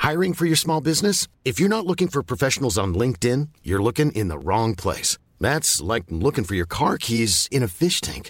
Hiring for your small business? If you're not looking for professionals on LinkedIn, you're looking in the wrong place. That's like looking for your car keys in a fish tank.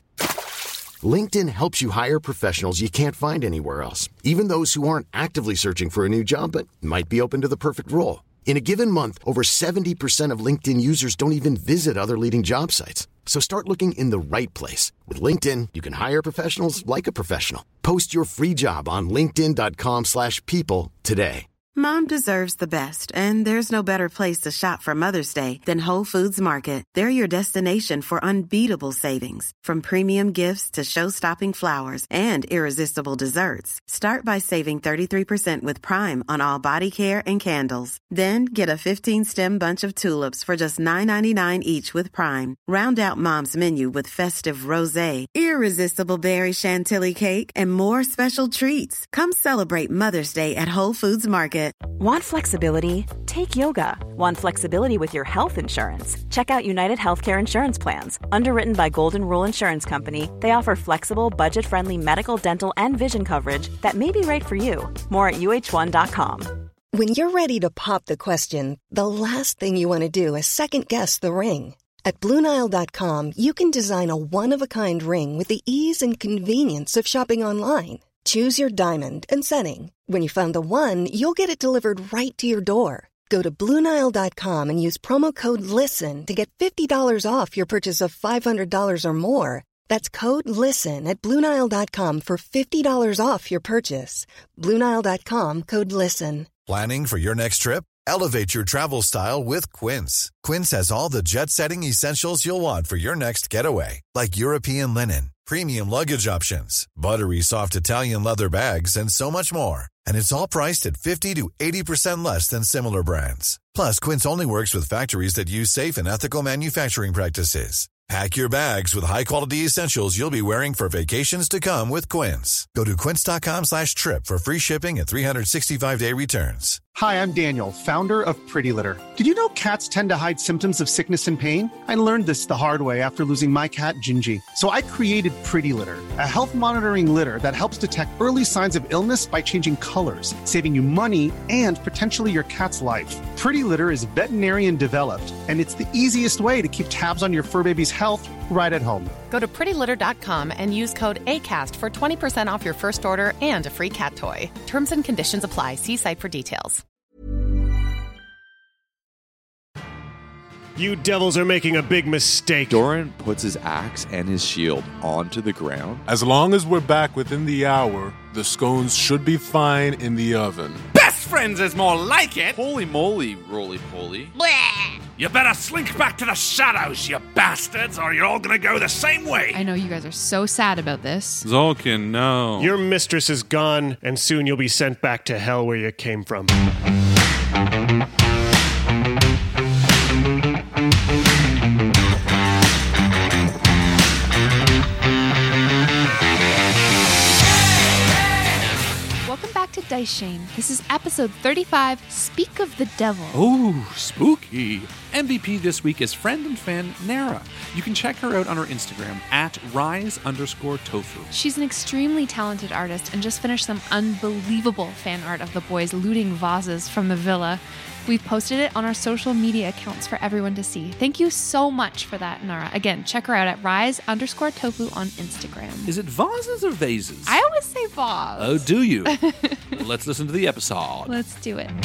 LinkedIn helps you hire professionals you can't find anywhere else, even those who aren't actively searching for a new job but might be open to the perfect role. In a given month, over 70% of LinkedIn users don't even visit other leading job sites. So start looking in the right place. With LinkedIn, you can hire professionals like a professional. Post your free job on linkedin.com/people today. Mom deserves the best, and there's no better place to shop for Mother's Day than Whole Foods Market. They're your destination for unbeatable savings, from premium gifts to show-stopping flowers and irresistible desserts. Start by saving 33% with Prime on all body care and candles. Then get a 15-stem bunch of tulips for just $9.99 each with Prime. Round out Mom's menu with festive rosé, irresistible berry chantilly cake, and more special treats. Come celebrate Mother's Day at Whole Foods Market. Want flexibility? Take yoga. Want flexibility with your health insurance? Check out United Healthcare Insurance Plans. Underwritten by Golden Rule Insurance Company, they offer flexible, budget-friendly medical, dental, and vision coverage that may be right for you. More at uh1.com. When you're ready to pop the question, the last thing you want to do is second-guess the ring. At BlueNile.com, you can design a one-of-a-kind ring with the ease and convenience of shopping online. Choose your diamond and setting. When you find the one, you'll get it delivered right to your door. Go to BlueNile.com and use promo code LISTEN to get $50 off your purchase of $500 or more. That's code LISTEN at BlueNile.com for $50 off your purchase. BlueNile.com, code LISTEN. Planning for your next trip? Elevate your travel style with Quince. Quince has all the jet-setting essentials you'll want for your next getaway, like European linen, premium luggage options, buttery soft Italian leather bags, and so much more. And it's all priced at 50 to 80% less than similar brands. Plus, Quince only works with factories that use safe and ethical manufacturing practices. Pack your bags with high-quality essentials you'll be wearing for vacations to come with Quince. Go to quince.com/trip for free shipping and 365-day returns. Hi, I'm Daniel, founder of Pretty Litter. Did you know cats tend to hide symptoms of sickness and pain? I learned this the hard way after losing my cat, Gingy. So I created Pretty Litter, a health monitoring litter that helps detect early signs of illness by changing colors, saving you money and potentially your cat's life. Pretty Litter is veterinarian developed, and it's the easiest way to keep tabs on your fur baby's health right at home. Go to prettylitter.com and use code ACAST for 20% off your first order and a free cat toy. Terms and conditions apply. See site for details. You devils are making a big mistake. Doran puts his axe and his shield onto the ground. As long as we're back within the hour, the scones should be fine in the oven. Best friends is more like it! Holy moly, roly-poly. You better slink back to the shadows, you bastards, or you're all gonna go the same way! I know you guys are so sad about this. Zolkin, no. Your mistress is gone, and soon you'll be sent back to hell where you came from. To Dice Shame. This is episode 35, Speak of the Devil. Oh, spooky. MVP this week is friend and fan Nara. You can check her out on her Instagram at rise_tofu. She's an extremely talented artist and just finished some unbelievable fan art of the boys looting vases from the villa. We've posted it on our social media accounts for everyone to see. Thank you so much for that, Nara. Again, check her out at rise_tofu on Instagram. Is it vases or vases? I always say vase. Oh, do you? Well, let's listen to the episode. Let's do it.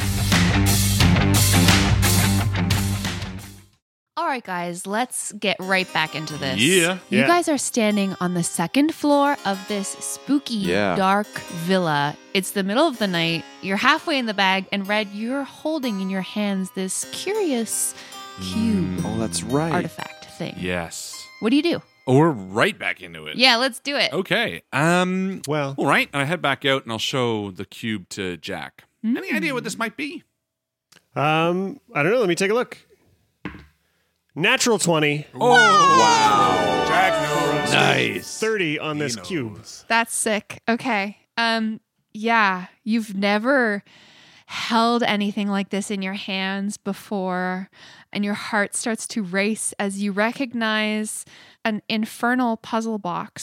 All right, guys, let's get right back into this. Yeah. You guys are standing on the second floor of this spooky, dark villa. It's the middle of the night. You're halfway in the bag, and Red, you're holding in your hands this curious cube. Oh, that's right. Artifact thing. Yes. What do you do? Oh, we're right back into it. Yeah, let's do it. Okay. Well. All right. And I head back out and I'll show the cube to Jack. Any idea what this might be? I don't know. Let me take a look. Natural 20. Oh, wow. Jack knows. Nice. 30 on this cube. That's sick. Okay. Yeah, you've never held anything like this in your hands before, and your heart starts to race as you recognize an infernal puzzle box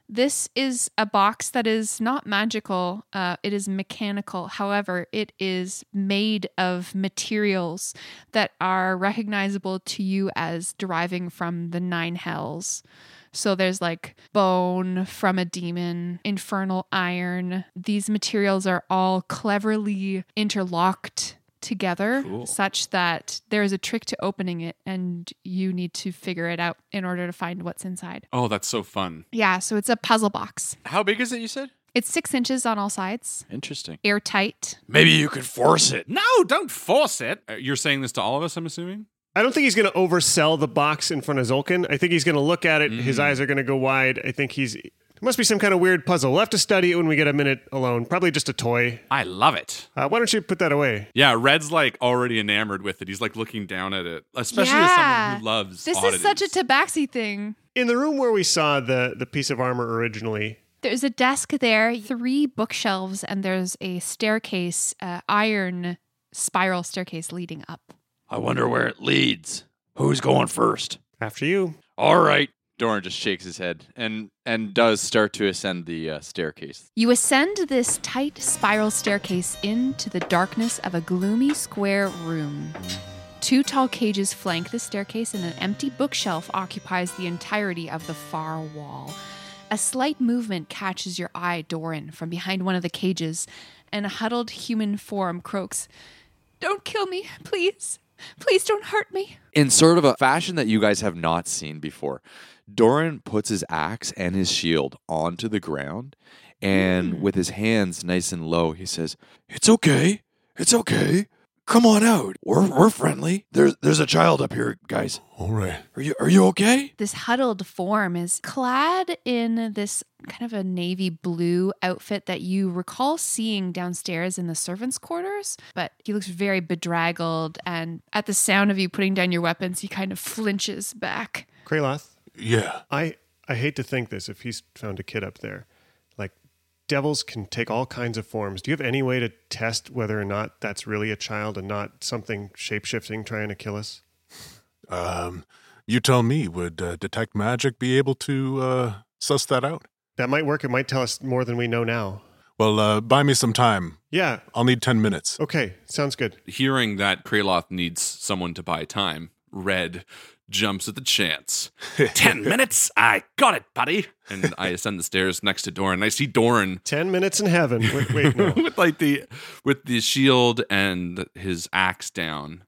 This is a box that is not magical. It is mechanical. However, it is made of materials that are recognizable to you as deriving from the 9 hells. So there's like bone from a demon, infernal iron. These materials are all cleverly interlocked together such that there is a trick to opening it and you need to figure it out in order to find what's inside. Oh, that's so fun. Yeah, so it's a puzzle box. How big is it, you said? It's 6 inches on all sides. Interesting. Airtight. Maybe you could force it. No, don't force it. You're saying this to all of us, I'm assuming? I don't think he's going to oversell the box in front of Zolkin. I think he's going to look at it. His eyes are going to go wide. I think there must be some kind of weird puzzle. We'll have to study it when we get a minute alone. Probably just a toy. I love it. Why don't you put that away? Yeah, Red's like already enamored with it. He's like looking down at it, especially as someone who loves This oddities. is such a tabaxi thing. In the room where we saw the piece of armor originally, there's a desk there, 3 bookshelves, and there's a staircase, iron spiral staircase leading up. I wonder where it leads. Who's going first? After you. All right. Doran just shakes his head and does start to ascend the staircase. You ascend this tight spiral staircase into the darkness of a gloomy square room. 2 tall cages flank the staircase, and an empty bookshelf occupies the entirety of the far wall. A slight movement catches your eye, Doran, from behind one of the cages, and a huddled human form croaks, "Don't kill me, please. Please don't hurt me." In sort of a fashion that you guys have not seen before, Doran puts his axe and his shield onto the ground, and with his hands nice and low, he says, "It's okay. It's okay. Come on out. We're friendly. There's a child up here, guys. All right. Are you okay?" This huddled form is clad in this kind of a navy blue outfit that you recall seeing downstairs in the servants' quarters, but he looks very bedraggled, and at the sound of you putting down your weapons, he kind of flinches back. Kraloth? Yeah. I hate to think this if he's found a kid up there. Like, devils can take all kinds of forms. Do you have any way to test whether or not that's really a child and not something shape-shifting trying to kill us? You tell me. Would Detect Magic be able to suss that out? That might work. It might tell us more than we know now. Well, buy me some time. Yeah. I'll need 10 minutes. Okay, sounds good. Hearing that Kraloth needs someone to buy time, Red jumps at the chance. 10 minutes? I got it, buddy. And I ascend the stairs next to Doran. I see Doran 10 minutes in heaven. Wait, no. with the shield and his axe down.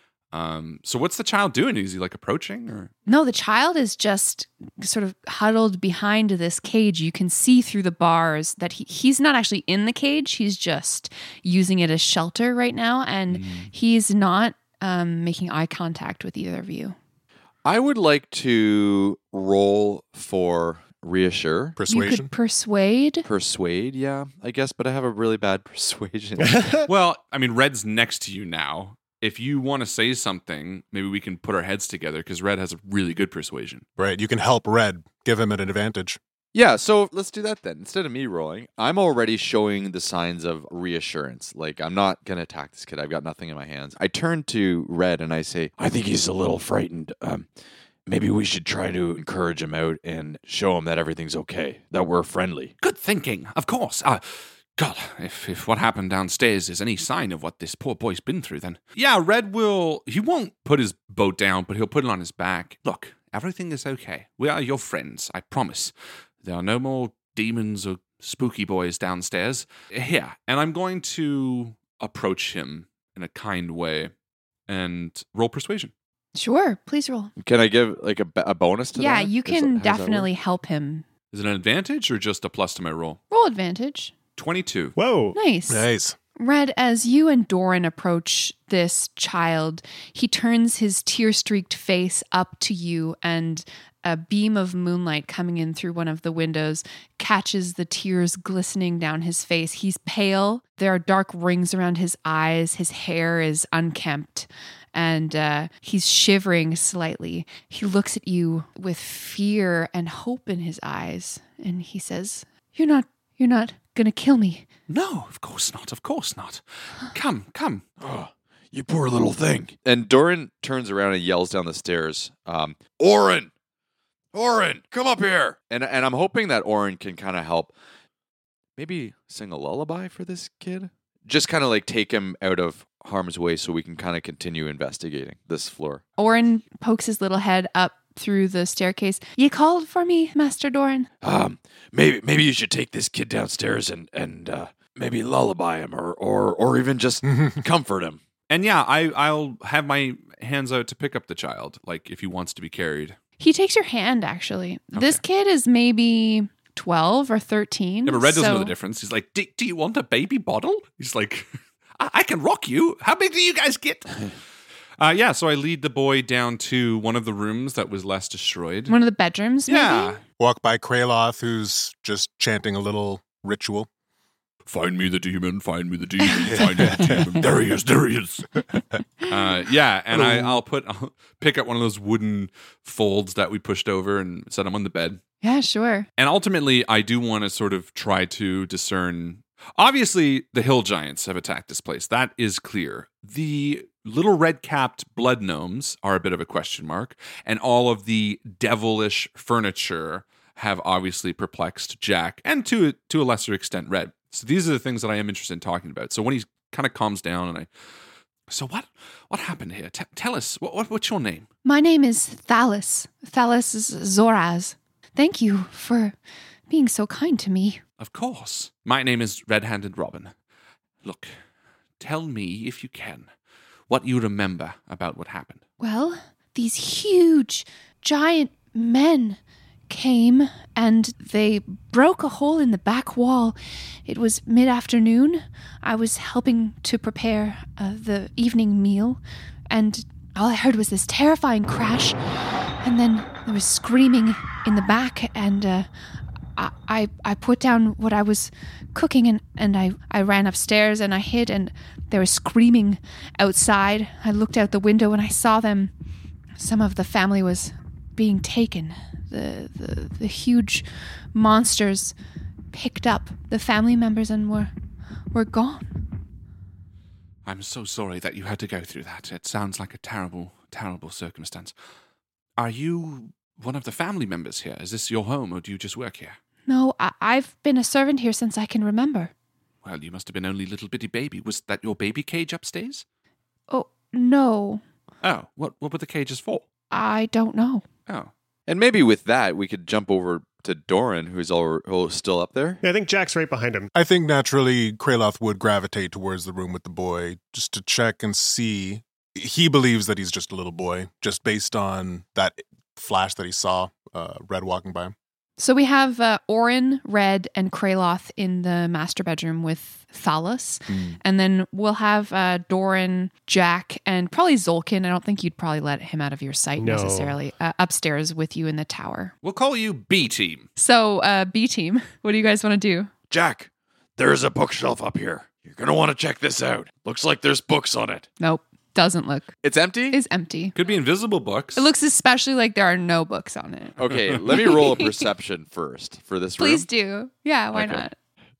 So what's the child doing? Is he like approaching or? No, the child is just sort of huddled behind this cage. You can see through the bars that he's not actually in the cage. He's just using it as shelter right now. And he's not making eye contact with either of you. I would like to roll for reassure. Persuasion? You could persuade. Persuade, yeah, I guess, but I have a really bad persuasion. Well, I mean, Red's next to you now. If you want to say something, maybe we can put our heads together because Red has a really good persuasion. Right, you can help Red. Give him an advantage. Yeah, so let's do that then. Instead of me rolling, I'm already showing the signs of reassurance. Like, I'm not going to attack this kid. I've got nothing in my hands. I turn to Red and I say, "I think he's a little frightened. Maybe we should try to encourage him out and show him that everything's okay, that we're friendly." Good thinking, of course. God, if what happened downstairs is any sign of what this poor boy's been through, then... Yeah, he won't put his boat down, but he'll put it on his back. Look, everything is okay. We are your friends, I promise. There are no more demons or spooky boys downstairs. Here, And I'm going to approach him in a kind way and roll persuasion. Sure, please roll. Can I give like a bonus to that? Yeah, you can How does that definitely work? help him. Is it an advantage or just a plus to my roll? Roll advantage. 22. Whoa. Nice. Red, as you and Doran approach this child, he turns his tear-streaked face up to you, and a beam of moonlight coming in through one of the windows catches the tears glistening down his face. He's pale. There are dark rings around his eyes. His hair is unkempt, and he's shivering slightly. He looks at you with fear and hope in his eyes, and he says, You're not gonna kill me." No, of course not. Come. Oh, you poor little thing. And Doran turns around and yells down the stairs, "Orin! Oren, come up here. And I'm hoping that Oren can kind of help maybe sing a lullaby for this kid. Just kind of like take him out of harm's way so we can kind of continue investigating this floor. Oren pokes his little head up through the staircase. You called for me, Master Doran? Maybe you should take this kid downstairs and maybe lullaby him or even just comfort him. And yeah, I'll have my hands out to pick up the child, like if he wants to be carried. He takes your hand, actually. Okay. This kid is maybe 12 or 13. Yeah, but Red doesn't know the difference. He's like, do you want a baby bottle? He's like, I can rock you. How big do you guys get? So I lead the boy down to one of the rooms that was less destroyed. One of the bedrooms, maybe? Yeah. Walk by Kraloth, who's just chanting a little ritual. Find me the demon, find me the demon, find me the demon. There he is. And I'll pick up one of those wooden folds that we pushed over and set him on the bed. Yeah, sure. And ultimately, I do want to sort of try to discern. Obviously, the hill giants have attacked this place. That is clear. The little red-capped blood gnomes are a bit of a question mark, and all of the devilish furniture have obviously perplexed Jack, and to a lesser extent, Red. So these are the things that I am interested in talking about. So when he kind of calms down so what happened here? Tell us, what's your name? My name is Thalis. Thalis Zoraz. Thank you for being so kind to me. Of course. My name is Red-Handed Robin. Look, tell me, if you can, what you remember about what happened. Well, these huge, giant men came and they broke a hole in the back wall. It was mid-afternoon. I was helping to prepare the evening meal, and all I heard was this terrifying crash, and then there was screaming in the back, and I put down what I was cooking, and I ran upstairs and I hid, and they were screaming outside. I looked out the window and I saw them. Some of the family was being taken. The huge monsters picked up the family members and were gone. I'm so sorry that you had to go through that. It sounds like a terrible, terrible circumstance. Are you one of the family members here? Is this your home, or do you just work here? No, I've been a servant here since I can remember. Well, you must have been only a little bitty baby. Was that your baby cage upstairs? Oh, no. Oh, what were the cages for? I don't know. Oh. And maybe with that, we could jump over to Doran, who's still up there. Yeah, I think Jack's right behind him. I think naturally Kraloth would gravitate towards the room with the boy just to check and see. He believes that he's just a little boy, just based on that flash that he saw Red walking by him. So we have Oren, Red, and Kraloth in the master bedroom with Thalis. And then we'll have Doran, Jack, and probably Zolkin. I don't think you'd probably let him out of your sight necessarily. Upstairs with you in the tower. We'll call you B-Team. So B-Team, what do you guys want to do? Jack, there's a bookshelf up here. You're going to want to check this out. Looks like there's books on it. Nope. Doesn't look. It's empty? It's empty. Could be invisible books. It looks especially like there are no books on it. Okay, let me roll a perception first for this room. Please do. Yeah, why not?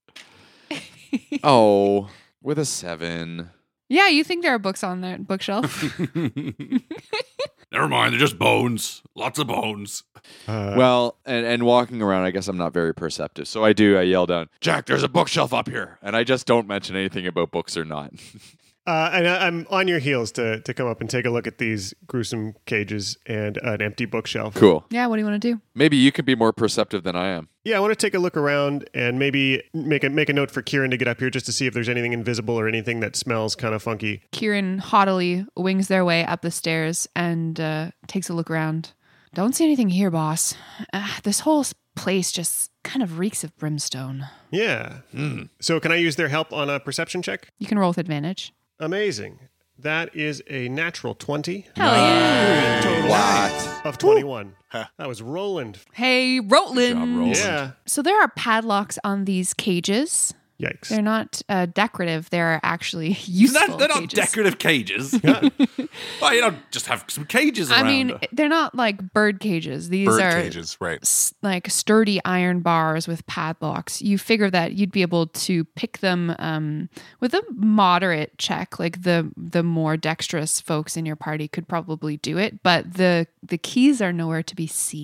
Oh, with a 7. Yeah, you think there are books on that bookshelf. Never mind, they're just bones. Lots of bones. Well, and walking around, I guess I'm not very perceptive. So I yell down, Jack, there's a bookshelf up here. And I just don't mention anything about books or not. And I'm on your heels to come up and take a look at these gruesome cages and an empty bookshelf. Cool. Yeah, what do you want to do? Maybe you could be more perceptive than I am. Yeah, I want to take a look around and maybe make a note for Kieran to get up here just to see if there's anything invisible or anything that smells kind of funky. Kieran haughtily wings their way up the stairs and takes a look around. Don't see anything here, boss. This whole place just kind of reeks of brimstone. Yeah. So can I use their help on a perception check? You can roll with advantage. Amazing. That is a natural 20. Hell yeah. Total What? of 21. That was Roland. Hey, Rotland. Yeah. So there are padlocks on these cages. Yikes. They're not decorative. They're actually useful They're not cages. decorative cages. Well, you don't just have some cages around. I mean, they're not like bird cages. These Bird are cages, right. Like sturdy iron bars with padlocks. You figure that you'd be able to pick them with a moderate check. Like the more dexterous folks in your party could probably do it, but the keys are nowhere to be seen.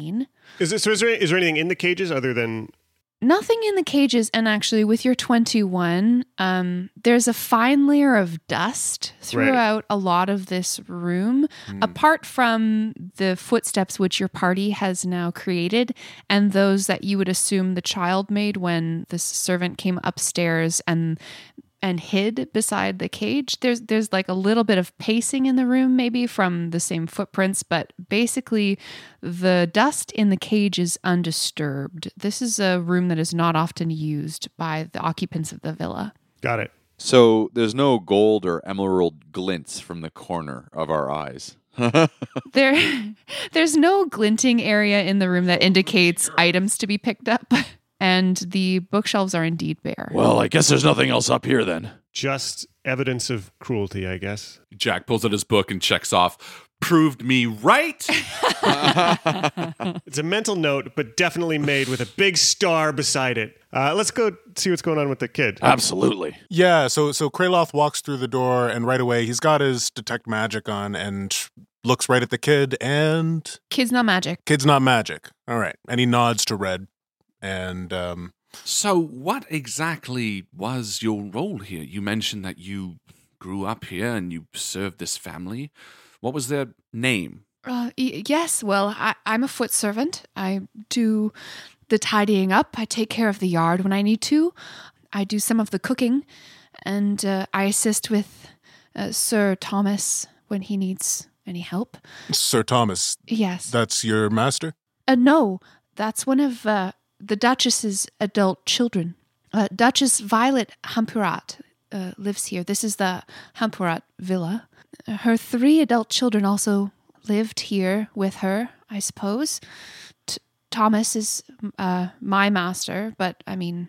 Is there anything in the cages other than... Nothing in the cages, and actually with your 21, there's a fine layer of dust throughout a lot of this room, apart from the footsteps which your party has now created, and those that you would assume the child made when the servant came upstairs and hid beside the cage. There's like a little bit of pacing in the room, maybe from the same footprints, but basically the dust in the cage is undisturbed. This is a room that is not often used by the occupants of the villa. Got it. So there's no gold or emerald glints from the corner of our eyes. There's no glinting area in the room that indicates items to be picked up. And the bookshelves are indeed bare. Well, I guess there's nothing else up here then. Just evidence of cruelty, I guess. Jack pulls out his book and checks off, proved me right. It's a mental note, but definitely made with a big star beside it. Let's go see what's going on with the kid. Absolutely. Yeah, so Kraloth walks through the door, and right away he's got his detect magic on and looks right at the kid, and... Kid's not magic. Kid's not magic. All right. And he nods to Red. And So what exactly was your role here? You mentioned that you grew up here and you served this family. What was their name? Yes, well, I'm a foot servant. I do the tidying up. I take care of the yard when I need to. I do some of the cooking. And I assist with Sir Thomas when he needs any help. Sir Thomas? Yes. That's your master? No, that's one of... the Duchess's adult children. Duchess Violet Hampurat lives here. This is the Hampurat villa. Her 3 adult children also lived here with her, I suppose. Thomas is my master, but I mean,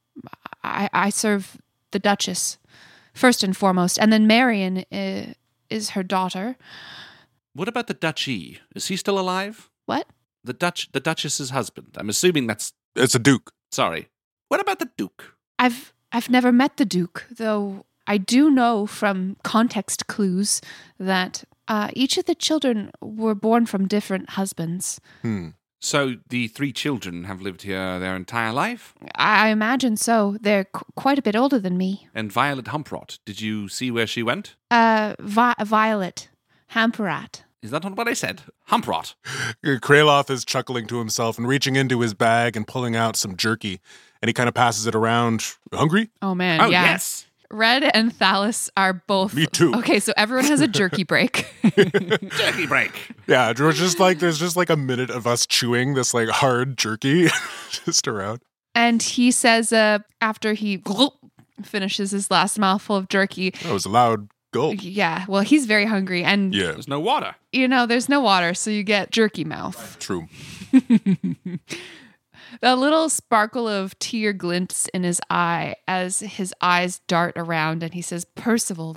I serve the Duchess first and foremost, and then Marion is her daughter. What about the Duchy? Is he still alive? What? The Duchess's husband. I'm assuming that's... It's a duke. Sorry. What about the Duke? I've never met the Duke, though I do know from context clues that each of the children were born from different husbands. So the 3 children have lived here their entire life? I imagine so. They're quite a bit older than me. And Violet Hampurat, did you see where she went? Violet Hampurat. Is that not what I said? Hampurat. Kraloth is chuckling to himself and reaching into his bag and pulling out some jerky. And he kind of passes it around. Hungry? Oh, man. Oh, yeah. yes. Red and Thalis are both... Me too. Okay, so everyone has a jerky break. Jerky break. Yeah, there's just like a minute of us chewing this like hard jerky just around. And he says, after he finishes his last mouthful of jerky... That was a loud gulp. Yeah, well, he's very hungry. And, Yeah. There's no water. there's no water, so you get jerky mouth. True. A little sparkle of tear glints in his eye as his eyes dart around, and he says, Percival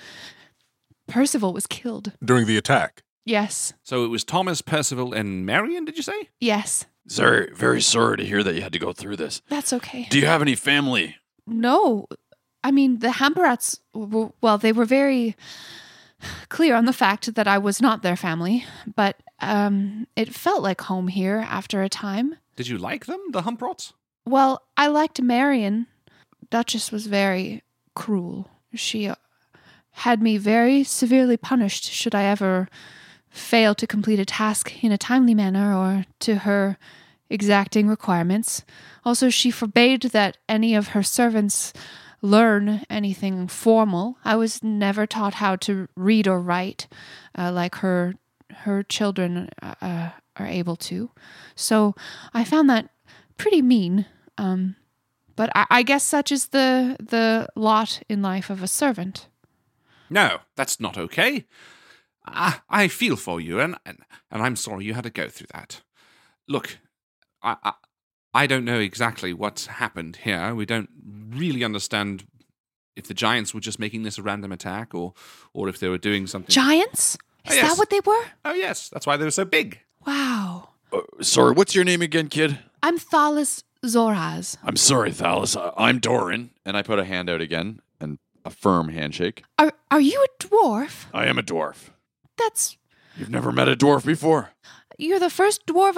was killed. During the attack. Yes. So it was Thomas, Percival, and Marion, did you say? Yes. Sorry, very sorry to hear that you had to go through this. That's okay. Do you have any family? No. I mean, the Hamburats, they were very clear on the fact that I was not their family, but it felt like home here after a time. Did you like them, the Hampurots? Well, I liked Marion. Duchess was very cruel. She had me very severely punished should I ever fail to complete a task in a timely manner or to her exacting requirements. Also, she forbade that any of her servants learn anything formal. I was never taught how to read or write like her children are able to. So I found that pretty mean. But I guess such is the lot in life of a servant. No, that's not okay. I feel for you, and I'm sorry you had to go through that. Look, I don't know exactly what's happened here. We don't really understand if the giants were just making this a random attack or if they were doing something. Giants? Is that what they were? Oh, yes. That's why they were so big. Wow. Sorry, what's your name again, kid? I'm Thalis Zoraz. I'm sorry, Thalis. I'm Doran. And I put a hand out again, and a firm handshake. Are you a dwarf? I am a dwarf. That's... You've never met a dwarf before? You're the first dwarf I've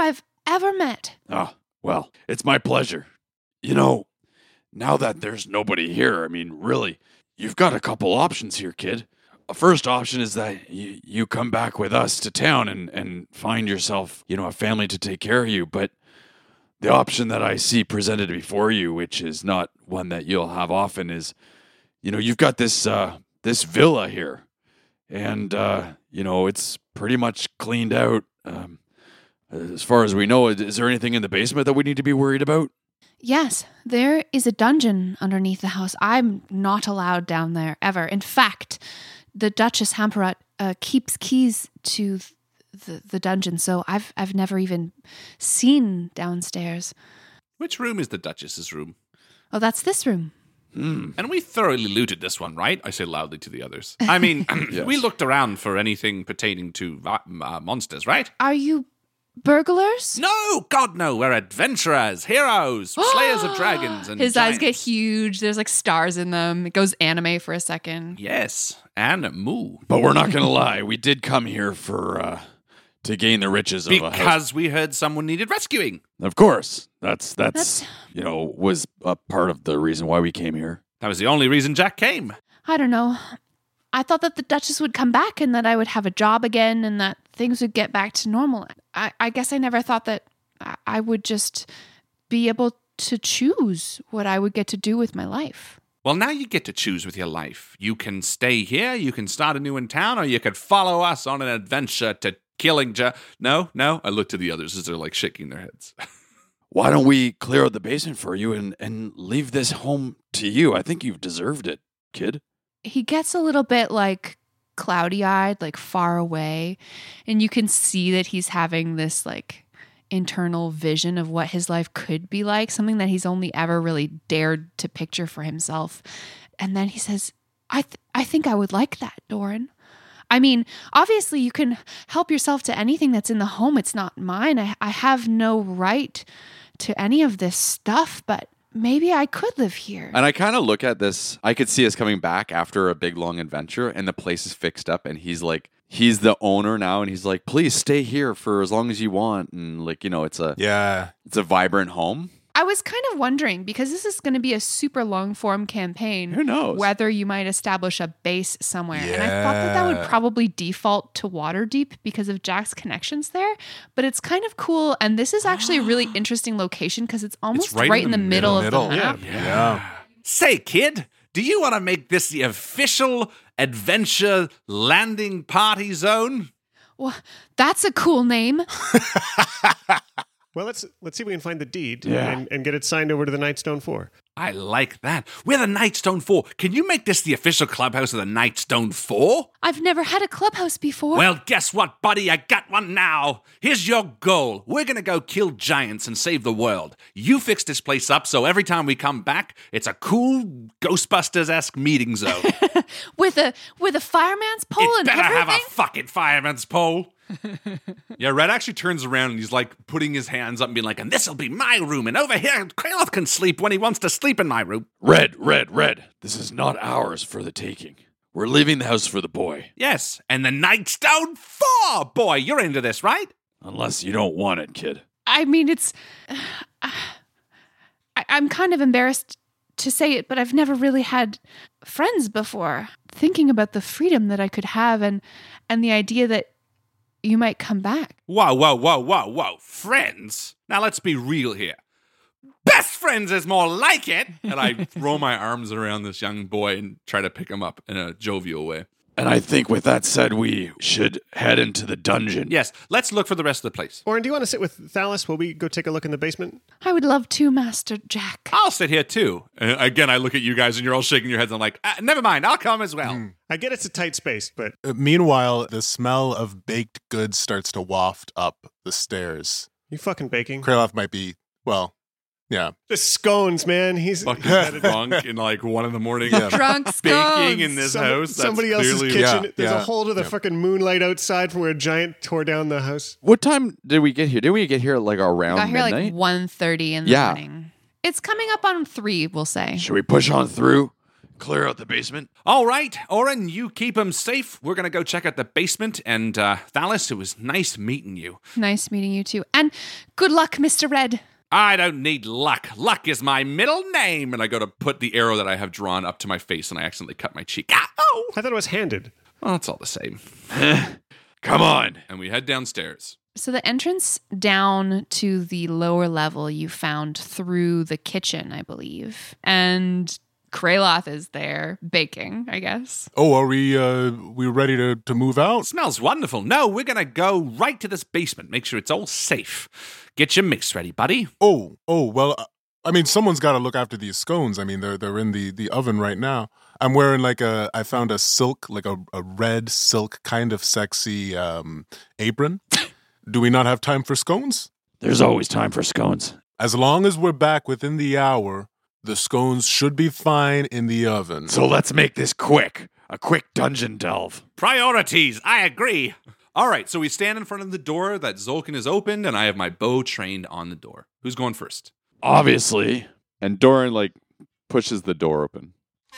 ever met. Ah, well, it's my pleasure. You know, now that there's nobody here, I mean, really, you've got a couple options here, kid. A first option is that you come back with us to town and find yourself, a family to take care of you. But the option that I see presented before you, which is not one that you'll have often, is, you've got this villa here. And, it's pretty much cleaned out. As far as we know, is there anything in the basement that we need to be worried about? Yes, there is a dungeon underneath the house. I'm not allowed down there ever. In fact, the Duchess Hamperat keeps keys to the dungeon, so I've never even seen downstairs. Which room is the Duchess's room? Oh, that's this room. And we thoroughly looted this one, right? I say loudly to the others. I mean, Yes. We looked around for anything pertaining to monsters, right? Are you burglars? No, God, no. We're adventurers, heroes, slayers of dragons, and His eyes giants. get huge. There's like stars in them. It goes anime for a second. Yes, and moo. But we're not going to lie. We did come here for to gain the riches of a house. Because we heard someone needed rescuing. Of course. That's was a part of the reason why we came here. That was the only reason Jack came. I don't know. I thought that the Duchess would come back and that I would have a job again and that things would get back to normal. I guess I never thought that I would just be able to choose what I would get to do with my life. Well, now you get to choose with your life. You can stay here, you can start anew in town, or you could follow us on an adventure to killing No. I look to the others as they're like shaking their heads. Why don't we clear out the basement for you and leave this home to you? I think you've deserved it, kid. He gets a little bit like cloudy-eyed, like far away, and you can see that he's having this like internal vision of what his life could be like, something that he's only ever really dared to picture for himself. And then he says, I think I would like that, Doran. I mean, obviously you can help yourself to anything that's in the home. It's not mine. I have no right to any of this stuff, but maybe I could live here. And I kind of look at this. I could see us coming back after a big, long adventure, and the place is fixed up, and he's the owner now, and he's like, please stay here for as long as you want. And it's a vibrant home. I was kind of wondering, because this is going to be a super long form campaign. Who knows? Whether you might establish a base somewhere. Yeah. And I thought that would probably default to Waterdeep because of Jack's connections there. But it's kind of cool. And this is actually a really interesting location because it's almost right in the middle of the map. Yeah. Say, kid, do you want to make this the official adventure landing party zone? Well, that's a cool name. Well, let's see if we can find the deed and get it signed over to the Nightstone 4. I like that. We're the Nightstone 4. Can you make this the official clubhouse of the Nightstone 4? I've never had a clubhouse before. Well, guess what, buddy? I got one now. Here's your goal. We're going to go kill giants and save the world. You fix this place up so every time we come back, it's a cool Ghostbusters-esque meeting zone. with a fireman's pole it and better everything? have a fucking fireman's pole. Yeah, Red actually turns around and he's like putting his hands up and being like, and this'll be my room, and over here Kraloth can sleep when he wants to sleep in my room. Red. This is not ours for the taking. We're leaving the house for the boy. Yes, and the Nightstone 4! Boy, you're into this, right? Unless you don't want it, kid. I mean, it's... I'm kind of embarrassed to say it, but I've never really had friends before. Thinking about the freedom that I could have and the idea that you might come back. Whoa. Friends? Now let's be real here. Best friends is more like it. And I throw my arms around this young boy and try to pick him up in a jovial way. And I think with that said, we should head into the dungeon. Yes, let's look for the rest of the place. Orin, do you want to sit with Thalas while we go take a look in the basement? I would love to, Master Jack. I'll sit here too. Again, I look at you guys and you're all shaking your heads. I'm like, never mind, I'll come as well. I get it's a tight space, but... Meanwhile, the smell of baked goods starts to waft up the stairs. You fucking baking? Kraloth might be, well... Yeah. Just scones, man. He's fucking drunk in like 1 a.m. Drunk scones. Baking in this house. Somebody else's kitchen. There's a hole to the fucking moonlight outside from where a giant tore down the house. What time did we get here? Did we get here like around midnight? Got here like 1:30 in the morning. It's coming up on 3, we'll say. Should we push on through? Clear out the basement. All right, Oren, you keep him safe. We're going to go check out the basement. And Thalos, it was nice meeting you. Nice meeting you too. And good luck, Mr. Red. I don't need luck. Luck is my middle name. And I go to put the arrow that I have drawn up to my face, and I accidentally cut my cheek. Oh! I thought it was handed. Well, it's all the same. Come on. And we head downstairs. So the entrance down to the lower level you found through the kitchen, I believe. And Kraloth is there baking, I guess. Oh, are we ready to move out? Smells wonderful. No, we're going to go right to this basement. Make sure it's all safe. Get your mix ready, buddy. Oh, well, I mean, someone's got to look after these scones. I mean, they're in the oven right now. I'm wearing I found a silk, like a red silk kind of sexy apron. Do we not have time for scones? There's always time for scones. As long as we're back within the hour, the scones should be fine in the oven. So let's make this quick. A quick dungeon delve. Priorities. I agree. All right, so we stand in front of the door that Zolkin has opened, and I have my bow trained on the door. Who's going first? Obviously. And Doran, pushes the door open.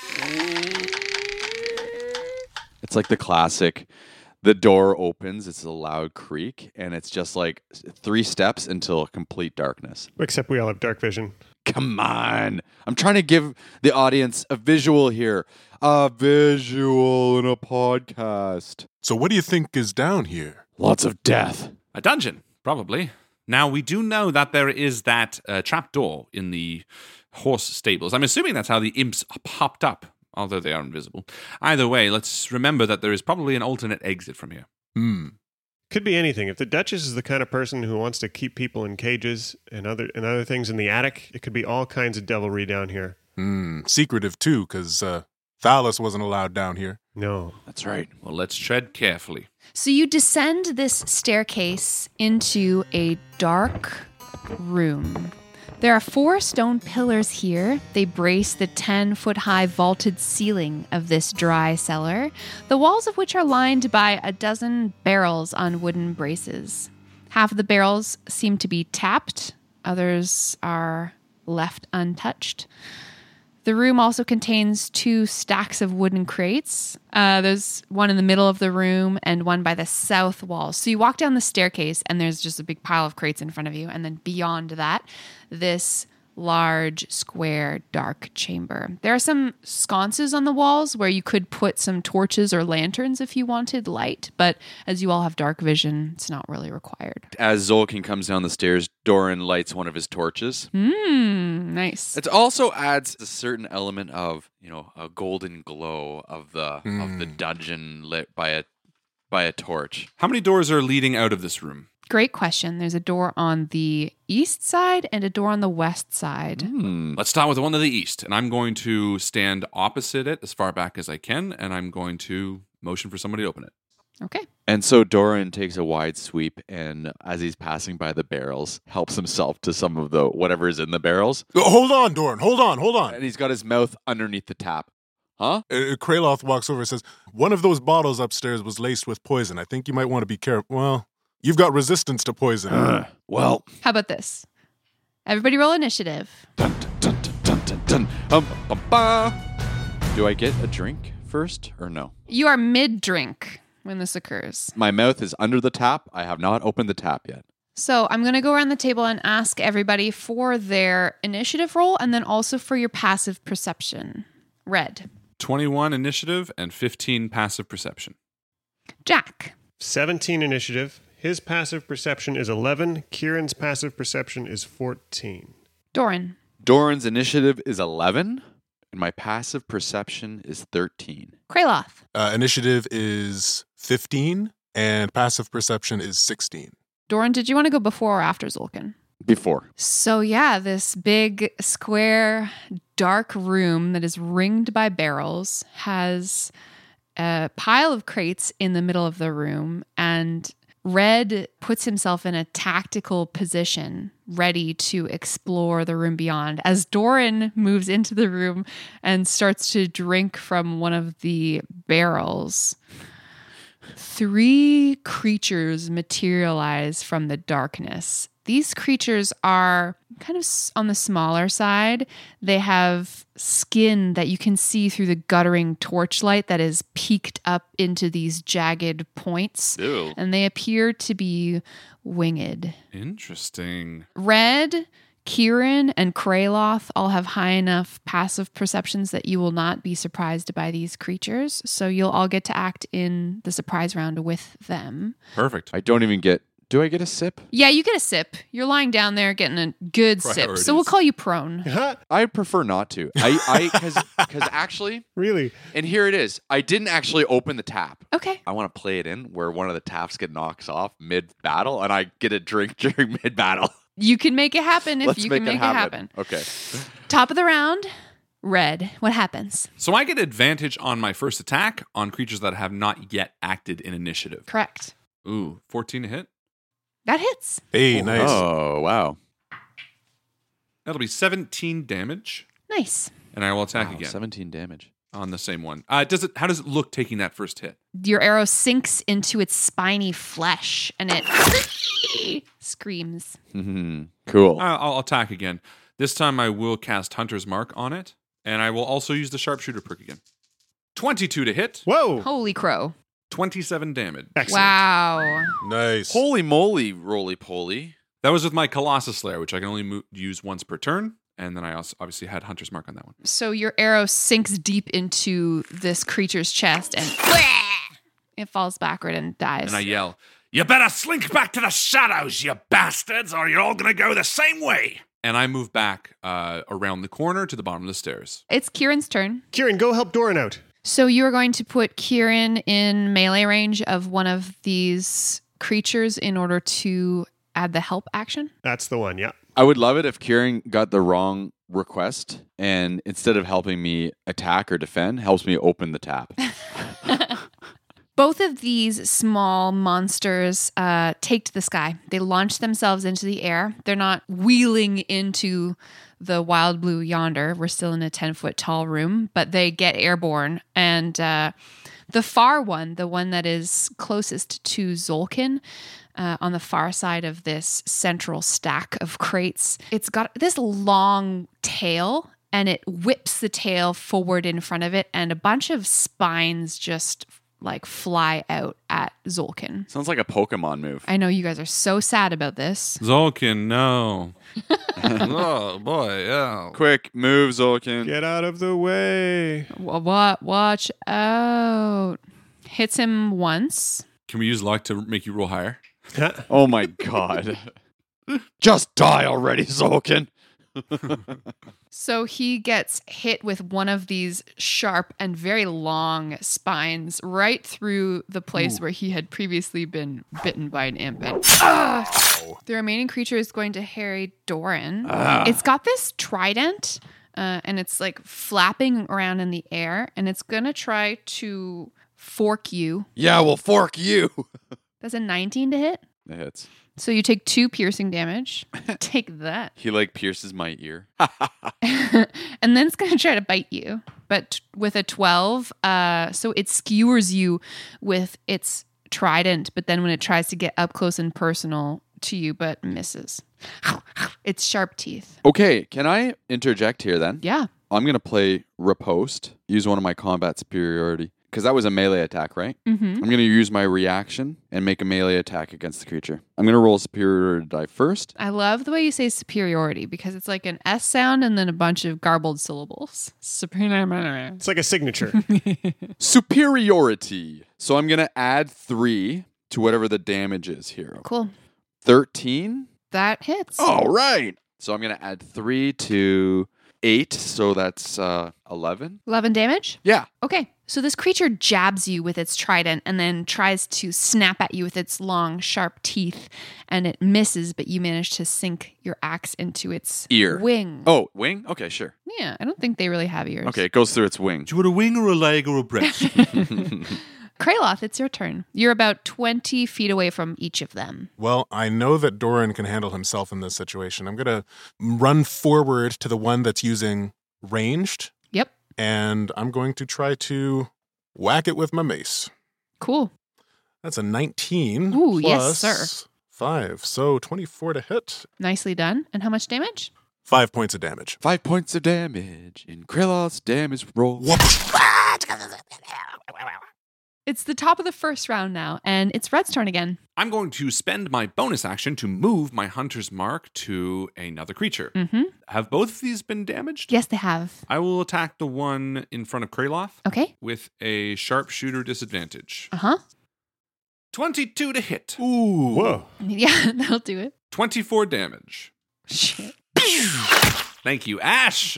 It's like the classic, the door opens, it's a loud creak, and it's just 3 steps until complete darkness. Except we all have dark vision. Come on. I'm trying to give the audience a visual here. A visual in a podcast. So what do you think is down here? Lots of death. A dungeon, probably. Now, we do know that there is that trap door in the horse stables. I'm assuming that's how the imps popped up, although they are invisible. Either way, let's remember that there is probably an alternate exit from here. Could be anything. If the Duchess is the kind of person who wants to keep people in cages and other things in the attic, it could be all kinds of devilry down here. Secretive, too, because Thalos wasn't allowed down here. No. That's right. Well, let's tread carefully. So you descend this staircase into a dark room. There are 4 stone pillars here. They brace the 10-foot-high vaulted ceiling of this dry cellar, the walls of which are lined by a dozen barrels on wooden braces. Half of the barrels seem to be tapped. Others are left untouched. The room also contains 2 stacks of wooden crates. There's one in the middle of the room and one by the south wall. So you walk down the staircase and there's just a big pile of crates in front of you. And then beyond that, this large, square, dark chamber. There are some sconces on the walls where you could put some torches or lanterns if you wanted light. But as you all have dark vision, it's not really required. As Zolkin comes down the stairs, Doran lights one of his torches. Nice. It also adds a certain element of, a golden glow of the dungeon lit by a torch. How many doors are leading out of this room? Great question. There's a door on the east side and a door on the west side. Let's start with the one to the east. And I'm going to stand opposite it as far back as I can, and I'm going to motion for somebody to open it. Okay. And so Doran takes a wide sweep, and as he's passing by the barrels, helps himself to some of the whatever is in the barrels. Hold on, Doran. Hold on. And he's got his mouth underneath the tap. Huh? Kraloth walks over and says, one of those bottles upstairs was laced with poison. I think you might want to be careful. Well, you've got resistance to poison. Well. How about this? Everybody roll initiative. Dun, dun, dun, dun, dun, dun. Do I get a drink first or no? You are mid-drink when this occurs. My mouth is under the tap. I have not opened the tap yet. So I'm going to go around the table and ask everybody for their initiative roll and then also for your passive perception. Red. 21 initiative and 15 passive perception. Jack. 17 initiative. His passive perception is 11. Kieran's passive perception is 14. Doran. Doran's initiative is 11, and my passive perception is 13. Kraloth. Initiative is 15, and passive perception is 16. Doran, did you want to go before or after Zolkin? Before. So yeah, this big, square, dark room that is ringed by barrels has a pile of crates in the middle of the room, and Red puts himself in a tactical position, ready to explore the room beyond. As Doran moves into the room and starts to drink from one of the barrels. 3 creatures materialize from the darkness. These creatures are kind of on the smaller side. They have skin that you can see through the guttering torchlight that is peaked up into these jagged points. Ew. And they appear to be winged. Interesting. Red, Kieran, and Kraloth all have high enough passive perceptions that you will not be surprised by these creatures. So you'll all get to act in the surprise round with them. Perfect. I don't even get... Do I get a sip? Yeah, you get a sip. You're lying down there getting a good sip. So we'll call you prone. I prefer not to. Because actually... Really? And here it is. I didn't actually open the tap. Okay. I want to play it in where one of the taps get knocked off mid-battle and I get a drink during mid-battle. You can make it happen if Let's you can make it happen. Okay. Top of the round, Red. What happens? So I get advantage on my first attack on creatures that have not yet acted in initiative. Correct. Ooh, 14 to hit. That hits. Hey, nice. Oh, wow. That'll be 17 damage. Nice. And I will attack again 17 damage. on the same one. How does it look taking that first hit? Your arrow sinks into its spiny flesh and it screams. Cool. I'll attack again. This time I will cast Hunter's Mark on it, and I will also use the Sharpshooter perk again. 22 to hit. Whoa! Holy crow. 27 damage. Excellent. Wow. Nice. Holy moly, roly-poly. That was with my Colossus Slayer, which I can only use once per turn. And then I also obviously had Hunter's Mark on that one. So your arrow sinks deep into this creature's chest and it falls backward and dies. And I yell, "You better slink back to the shadows, you bastards, or you're all going to go the same way." And I move back around the corner to the bottom of the stairs. It's Kieran's turn. Kieran, go help Doran out. So you are going to put Kieran in melee range of one of these creatures in order to add the help action? That's the one, yeah. I would love it if Kieran got the wrong request and instead of helping me attack or defend, helps me open the tap. Both of these small monsters take to the sky. They launch themselves into the air. They're not wheeling into the wild blue yonder. We're still in a 10-foot tall room, but they get airborne. And the far one, the one that is closest to Zolkin, on the far side of this central stack of crates, it's got this long tail, and it whips the tail forward in front of it, and a bunch of spines just like fly out at Zolkin. Sounds like a Pokemon move. I know you guys are so sad about this. Zolkin, no. Oh, boy, yeah. Quick, move, Zolkin. Get out of the way. What? Watch out. Hits him once. Can we use luck to make you roll higher? Oh my god. Just die already, Zolkin. So he gets hit with one of these sharp and very long spines right through the place where he had previously been bitten by an imp. And, the remaining creature is going to harry Doran. It's got this trident, and it's like flapping around in the air, and it's going to try to fork you. Yeah, well, fork you. That's a 19 to hit. It hits. So you take 2 piercing damage. Take that. He like pierces my ear. And then it's going to try to bite you. But with a 12, so it skewers you with its trident, but then when it tries to get up close and personal to you, but misses. It's sharp teeth. Okay, can I interject here then? Yeah. I'm going to play Riposte, use one of my combat superiority. Because that was a melee attack, right? Mm-hmm. I'm going to use my reaction and make a melee attack against the creature. I'm going to roll a superiority die first. I love the way you say superiority because it's like an S sound and then a bunch of garbled syllables. Superiority. It's like a signature. Superiority. So I'm going to add 3 to whatever the damage is here. Cool. 13. That hits. All right. So I'm going to add 3 to 8. So that's 11. 11 damage? Yeah. Okay. So this creature jabs you with its trident and then tries to snap at you with its long, sharp teeth, and it misses, but you manage to sink your axe into its ear. Wing. Oh, wing? Okay, sure. Yeah, I don't think they really have ears. Okay, it goes through its wing. Do you want a wing or a leg or a breast? Kraloth, it's your turn. You're about 20 feet away from each of them. Well, I know that Doran can handle himself in this situation. I'm going to run forward to the one that's using ranged. Yep. And I'm going to try to whack it with my mace. Cool. That's a 19. Ooh, yes, plus sir. 5. So 24 to hit. Nicely done. And how much damage? 5 points of damage. 5 points of damage in Kraloth's damage roll. It's the top of the first round now, and it's Red's turn again. I'm going to spend my bonus action to move my hunter's mark to another creature. Mm-hmm. Have both of these been damaged? Yes, they have. I will attack the one in front of Kraloth. Okay. With a sharpshooter disadvantage. Uh-huh. 22 to hit. Ooh. Whoa. Yeah, that'll do it. 24 damage. Shit. Thank you, Ash.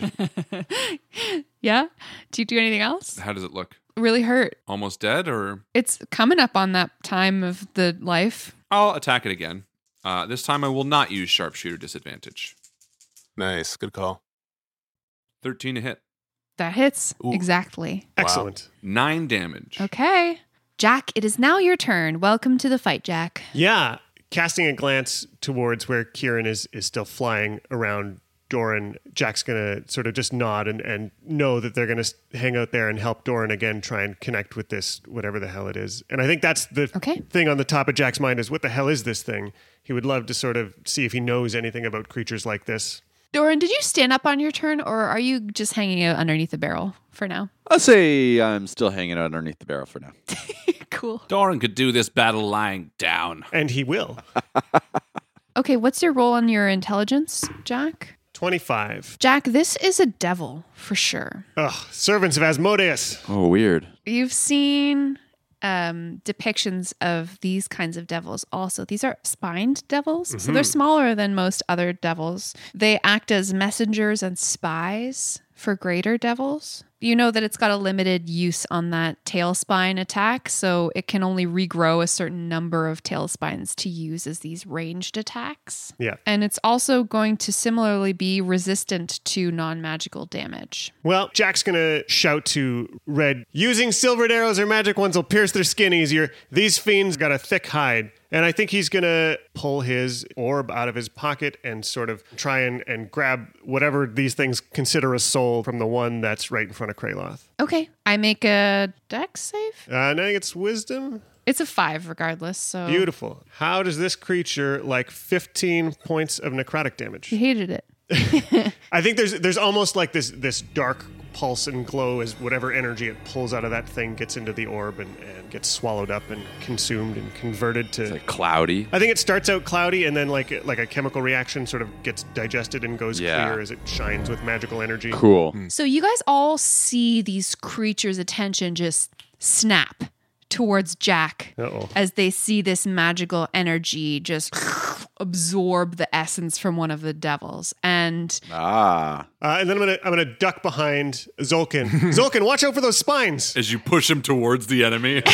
Yeah? Do you do anything else? How does it look? Really hurt. Almost dead, or? It's coming up on that time of the life. I'll attack it again. This time I will not use sharpshooter disadvantage. Nice. Good call. 13 to hit. That hits. Ooh. Exactly. Excellent. 9 damage. Okay. Jack, it is now your turn. Welcome to the fight, Jack. Yeah. Casting a glance towards where Kieran is still flying around Doran, Jack's going to sort of just nod and know that they're going to hang out there and help Doran again try and connect with this, whatever the hell it is. And I think that's the thing on the top of Jack's mind is, what the hell is this thing? He would love to sort of see if he knows anything about creatures like this. Doran, did you stand up on your turn, or are you just hanging out underneath the barrel for now? I'll say I'm still hanging out underneath the barrel for now. Cool. Doran could do this battle lying down. And he will. Okay, what's your roll on your intelligence, Jack? 25. Jack, this is a devil for sure. Ugh, servants of Asmodeus. Oh, weird. You've seen depictions of these kinds of devils also. These are spined devils, so they're smaller than most other devils. They act as messengers and spies for greater devils. You know that it's got a limited use on that tail spine attack, so it can only regrow a certain number of tail spines to use as these ranged attacks. Yeah. And it's also going to similarly be resistant to non-magical damage. Well, Jack's going to shout to Red, using silvered arrows or magic ones will pierce their skin easier. These fiends got a thick hide. And I think he's going to pull his orb out of his pocket and sort of try and grab whatever these things consider a soul from the one that's right in front of Kraloth. Okay. I make a dex save? I think it's wisdom. It's a 5 regardless, so... Beautiful. How does this creature like 15 points of necrotic damage? He hated it. I think there's almost like this dark pulse and glow as whatever energy it pulls out of that thing gets into the orb and gets swallowed up and consumed and converted to... It's like cloudy. I think it starts out cloudy and then like a chemical reaction sort of gets digested and goes clear as it shines with magical energy. Cool. So you guys all see these creatures' attention just snap towards Jack as they see this magical energy just absorb the essence from one of the devils. And and then I'm gonna duck behind Zolkin. Zolkin, watch out for those spines. As you push him towards the enemy.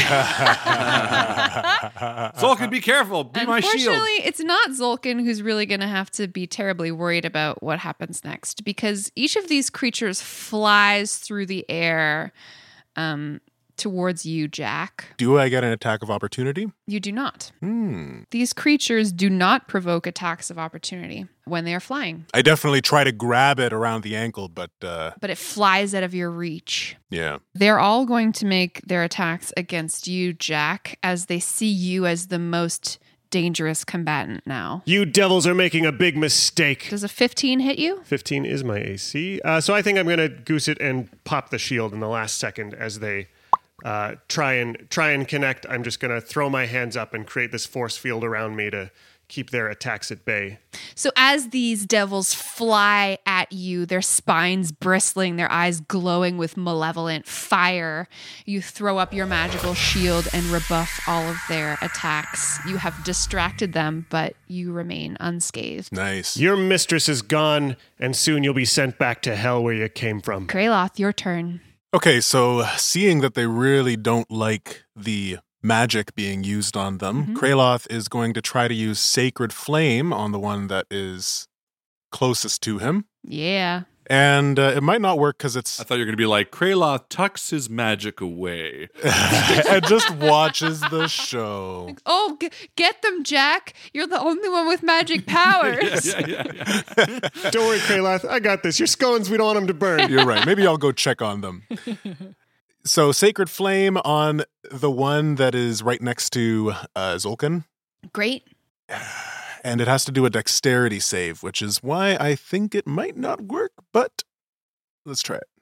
Zolkin, be careful. Be my shield. Unfortunately, it's not Zolkin who's really going to have to be terribly worried about what happens next, because each of these creatures flies through the air towards you, Jack. Do I get an attack of opportunity? You do not. These creatures do not provoke attacks of opportunity when they are flying. I definitely try to grab it around the ankle, but it flies out of your reach. Yeah. They're all going to make their attacks against you, Jack, as they see you as the most dangerous combatant now. You devils are making a big mistake. Does a 15 hit you? 15 is my AC. So I think I'm going to goose it and pop the shield in the last second as they try and connect. I'm just going to throw my hands up and create this force field around me to keep their attacks at bay. So as these devils fly at you, their spines bristling, their eyes glowing with malevolent fire, you throw up your magical shield and rebuff all of their attacks. You have distracted them, but you remain unscathed. Nice. Your mistress is gone, and soon you'll be sent back to hell where you came from. Kraloth, your turn. Okay, so seeing that they really don't like the magic being used on them, Kraloth is going to try to use Sacred Flame on the one that is closest to him. Yeah. And it might not work because it's... I thought you were going to be like, Kraloth tucks his magic away. and just watches the show. Oh, get them, Jack. You're the only one with magic powers. Yeah. Don't worry, Kraloth. I got this. Your scones, we don't want them to burn. You're right. Maybe I'll go check on them. So Sacred Flame on the one that is right next to Zolkin. Great. And it has to do a dexterity save, which is why I think it might not work, but let's try it.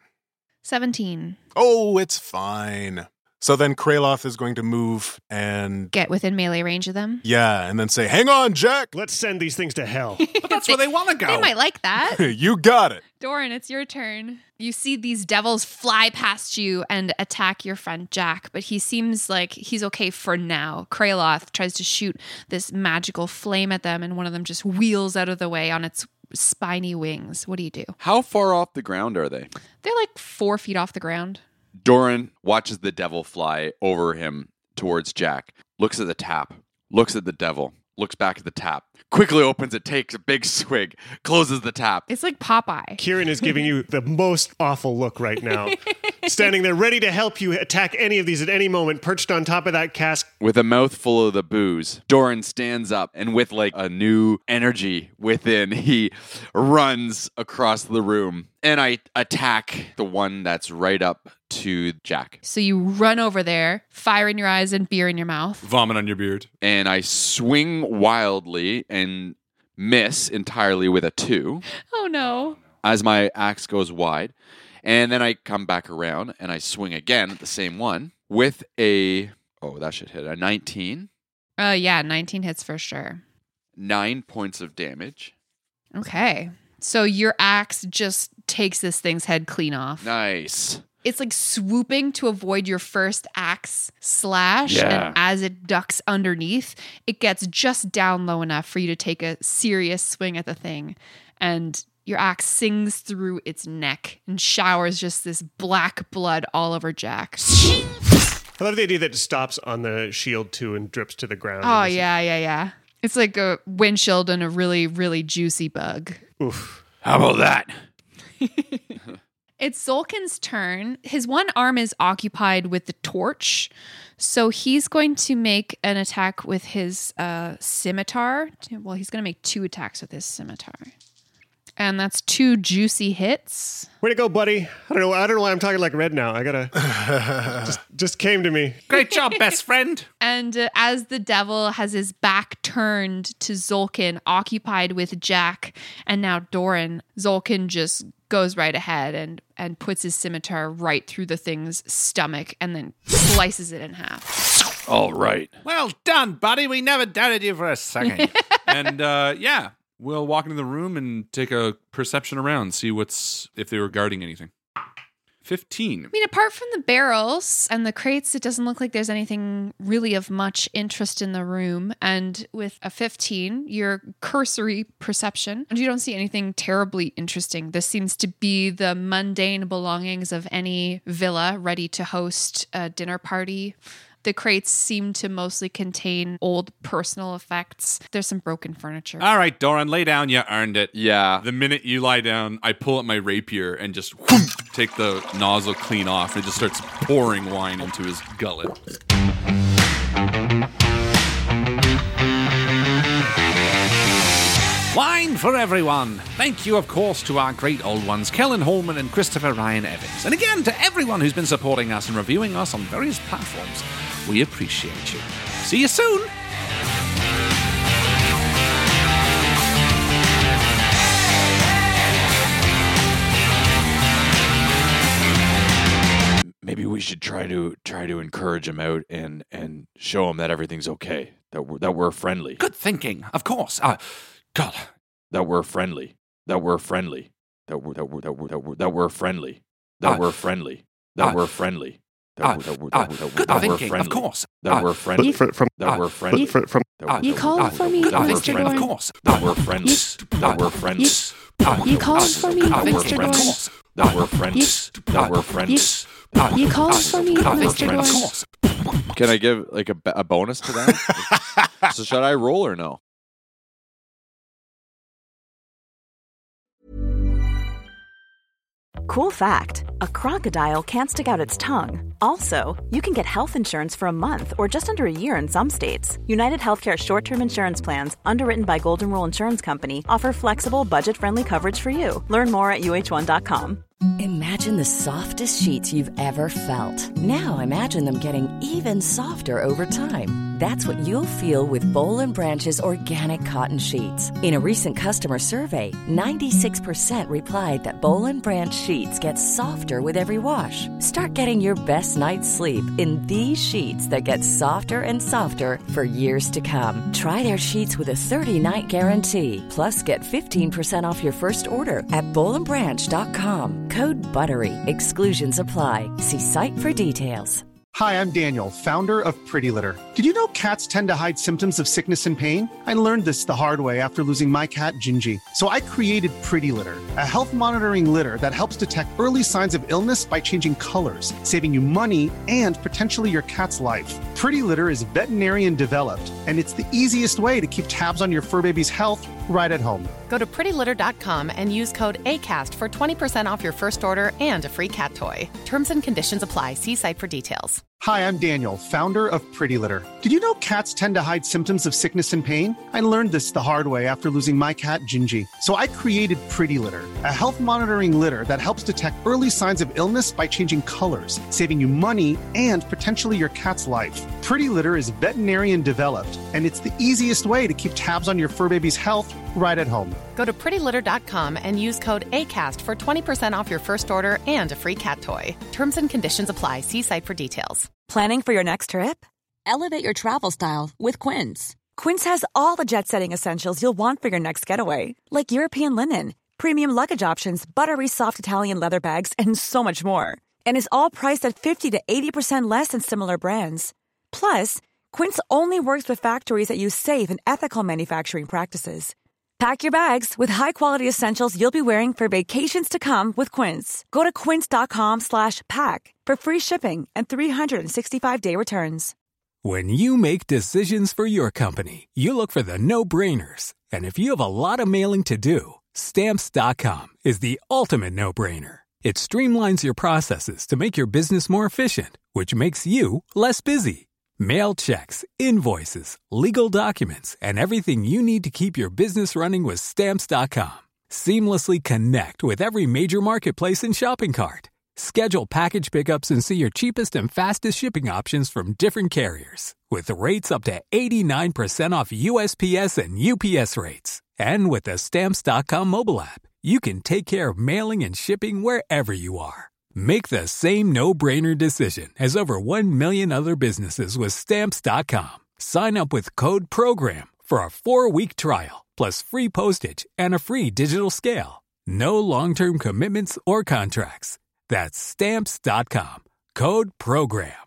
17. Oh, it's fine. So then Kraloth is going to move and... Get within melee range of them? Yeah, and then say, hang on, Jack! Let's send these things to hell. But that's where they want to go. They might like that. You got it. Doran, it's your turn. You see these devils fly past you and attack your friend Jack, but he seems like he's okay for now. Kraloth tries to shoot this magical flame at them, and one of them just wheels out of the way on its spiny wings. What do you do? How far off the ground are they? They're like 4 feet off the ground. Doran watches the devil fly over him towards Jack, looks at the tap, looks at the devil, looks back at the tap, quickly opens it, takes a big swig, closes the tap. It's like Popeye. Kieran is giving you the most awful look right now. Standing there ready to help you attack any of these at any moment, perched on top of that cask. With a mouthful of the booze, Doran stands up and with like a new energy within, he runs across the room and I attack the one that's right up to Jack. So you run over there, fire in your eyes and beer in your mouth. Vomit on your beard. And I swing wildly and miss entirely with a 2. Oh no. As my axe goes wide. And then I come back around and I swing again at the same one with a, that should hit, a 19. Yeah, 19 hits for sure. 9 points of damage. Okay. So your axe just takes this thing's head clean off. Nice. It's like swooping to avoid your first axe slash. Yeah. And as it ducks underneath, it gets just down low enough for you to take a serious swing at the thing. And your axe sings through its neck and showers just this black blood all over Jack. I love the idea that it stops on the shield too and drips to the ground. Oh, yeah. It's like a windshield and a really, really juicy bug. Oof. How about that? It's Zolkin's turn. His one arm is occupied with the torch. So he's going to make an attack with his scimitar. Well, he's going to make 2 attacks with his scimitar. And that's 2 juicy hits. Way to go, buddy. I don't know why I'm talking like Red now. I gotta... just came to me. Great job, best friend. And as the devil has his back turned to Zolkin, occupied with Jack and now Doran, Zolkin just goes right ahead and puts his scimitar right through the thing's stomach and then slices it in half. All right. Well done, buddy. We never doubted you for a second. And we'll walk into the room and take a perception around, see if they were guarding anything. 15. I mean, apart from the barrels and the crates, it doesn't look like there's anything really of much interest in the room. And with a 15, your cursory perception, and you don't see anything terribly interesting. This seems to be the mundane belongings of any villa ready to host a dinner party. The crates seem to mostly contain old personal effects. There's some broken furniture. All right, Doran, lay down. You earned it. Yeah. The minute you lie down, I pull up my rapier and just take the nozzle clean off. And it just starts pouring wine into his gullet. Wine for everyone. Thank you, of course, to our great old ones, Kellen Holman and Christopher Ryan Evans. And again, to everyone who's been supporting us and reviewing us on various platforms. We appreciate you. See you soon. Maybe we should try to encourage him out and show him that everything's okay. That we're friendly. Good thinking, of course. God. That we're friendly. That we're friendly. That we're friendly. That we're friendly. That we're friendly. Good thinking, of course. That we're friendly. That we're friendly. You called for me, Mr. Doran? Of course. That we're friendly. That we're friendly. You called for me, Mr. Doran? That we're friendly. That we're friendly. You called for me, Mr. Doran? Can I give like a bonus to that? So should I roll or no? Cool fact, a crocodile can't stick out its tongue. Also, you can get health insurance for a month or just under a year in some states. United Healthcare short-term insurance plans, underwritten by Golden Rule Insurance Company, offer flexible, budget-friendly coverage for you. Learn more at uh1.com. Imagine the softest sheets you've ever felt. Now imagine them getting even softer over time. That's what you'll feel with Boll & Branch's organic cotton sheets. In a recent customer survey, 96% replied that Boll & Branch sheets get softer with every wash. Start getting your best night's sleep in these sheets that get softer and softer for years to come. Try their sheets with a 30-night guarantee. Plus, get 15% off your first order at bollandbranch.com. Code BUTTERY. Exclusions apply. See site for details. Hi, I'm Daniel, founder of Pretty Litter. Did you know cats tend to hide symptoms of sickness and pain? I learned this the hard way after losing my cat, Gingy. So I created Pretty Litter, a health monitoring litter that helps detect early signs of illness by changing colors, saving you money and potentially your cat's life. Pretty Litter is veterinarian developed, and it's the easiest way to keep tabs on your fur baby's health right at home. Go to prettylitter.com and use code ACAST for 20% off your first order and a free cat toy. Terms and conditions apply. See site for details. Hi, I'm Daniel, founder of Pretty Litter. Did you know cats tend to hide symptoms of sickness and pain? I learned this the hard way after losing my cat, Gingy. So I created Pretty Litter, a health monitoring litter that helps detect early signs of illness by changing colors, saving you money and potentially your cat's life. Pretty Litter is veterinarian developed, and it's the easiest way to keep tabs on your fur baby's health right at home. Go to prettylitter.com and use code ACAST for 20% off your first order and a free cat toy. Terms and conditions apply. See site for details. Planning for your next trip? Elevate your travel style with Quince. Quince has all the jet-setting essentials you'll want for your next getaway, like European linen, premium luggage options, buttery soft Italian leather bags, and so much more. And is all priced at 50 to 80% less than similar brands. Plus, Quince only works with factories that use safe and ethical manufacturing practices. Pack your bags with high-quality essentials you'll be wearing for vacations to come with Quince. Go to quince.com/pack for free shipping and 365-day returns. When you make decisions for your company, you look for the no-brainers. And if you have a lot of mailing to do, Stamps.com is the ultimate no-brainer. It streamlines your processes to make your business more efficient, which makes you less busy. Mail checks, invoices, legal documents, and everything you need to keep your business running with Stamps.com. Seamlessly connect with every major marketplace and shopping cart. Schedule package pickups and see your cheapest and fastest shipping options from different carriers, with rates up to 89% off USPS and UPS rates. And with the Stamps.com mobile app, you can take care of mailing and shipping wherever you are. Make the same no-brainer decision as over 1 million other businesses with Stamps.com. Sign up with code PROGRAM for a 4-week trial, plus free postage and a free digital scale. No long-term commitments or contracts. That's Stamps.com. Code PROGRAM.